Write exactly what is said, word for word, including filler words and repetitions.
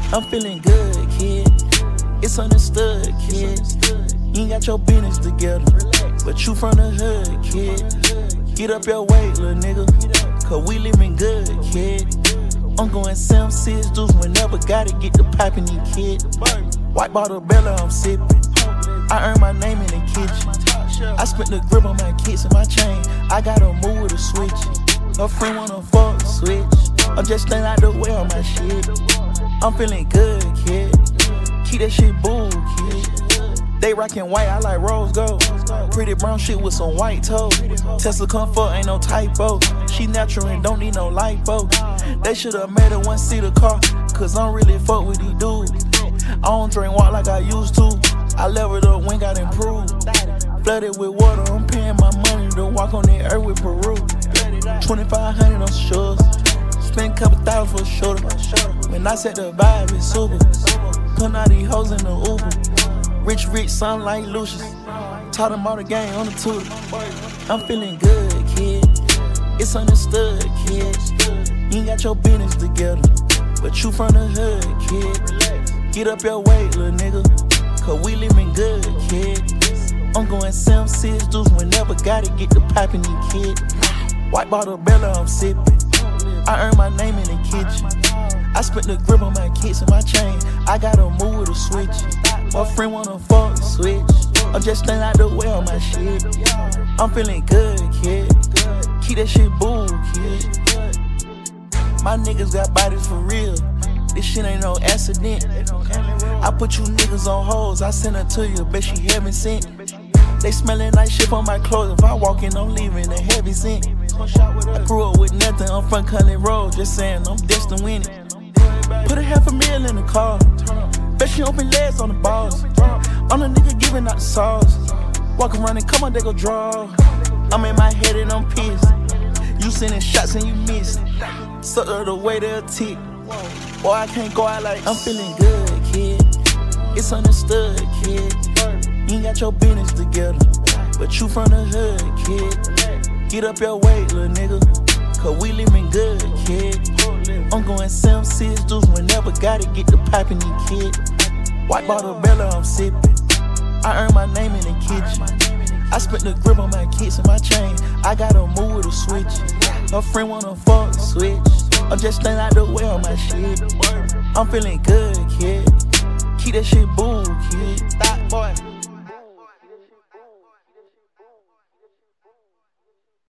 I'm feeling good, kid. It's understood, kid. You ain't got your business together, but you from the hood, kid. Get up your weight, little nigga, cause we living good, kid. I'm going seven six dudes whenever gotta get the poppin' in, kid. White bottle Bella, I'm sippin'. I earned my name in the kitchen. I spent the grip on my kids and my chain. I gotta move with a switch. Her friend wanna fuck, switch. I'm just staying out the way on my shit. I'm feeling good, kid. Keep that shit boo, kid. They rockin' white, I like rose gold. Pretty brown shit with some white toes. Tesla comfort, ain't no typo. She natural and don't need no lipo. They should've made a one-seater car, cause I'm really fuck with these dudes. I don't drink water like I used to. I leveled up when got improved. Flooded with water, I'm paying my money to walk on the earth with Peru. twenty-five hundred on shoes. Spend a couple thousand for a shoulder. When I set the vibe, it's super. Putting all these hoes in the Uber. Rich, rich, son like Lucius. Taught them all the game on the tutor. I'm feeling good, kid. It's understood, kid. You ain't got your business together, but you from the hood, kid. Get up your weight, little nigga, cause we living good, kid. I'm going seven six dudes whenever gotta get the poppin' in, kid. White bottle Bella, I'm sippin'. I earned my name in the kitchen. I spent the grip on my kids and my chain. I gotta move with a switch. My friend wanna fuck, switch. I'm just staying out the way on my shit. I'm feeling good, kid. Keep that shit boo, kid. My niggas got bodies for real. This shit ain't no accident. I put you niggas on hoes. I send her to you, bet she heaven sent. They smelling like shit on my clothes. If I walk in, I'm leaving a heavy scent. I grew up with nothing, I'm from Cully Road. Just saying, I'm destined to win it. Put a half a mil in the car. Bet she open legs on the balls. I'm a nigga giving out the sauce. Walk around and come on, they go draw. I'm in my head and I'm pissed. You sending shots and you missed. Suck her the way they'll tick. Boy, I can't go out like I'm feeling good, kid. It's understood, kid. You ain't got your business together, but you from the hood, kid. Get up your weight, little nigga, cause we living good, kid. I'm going seven six dudes whenever gotta get the poppin' in, kid. White bottle Bella, I'm sippin'. I earned my name in the kitchen. I spent the grip on my kids and my chain. I gotta move with a switch. Her friend wanna fuck, switch. I'm just staying out the way on my shit. I'm feeling good, kid. Keep that shit boo, kid.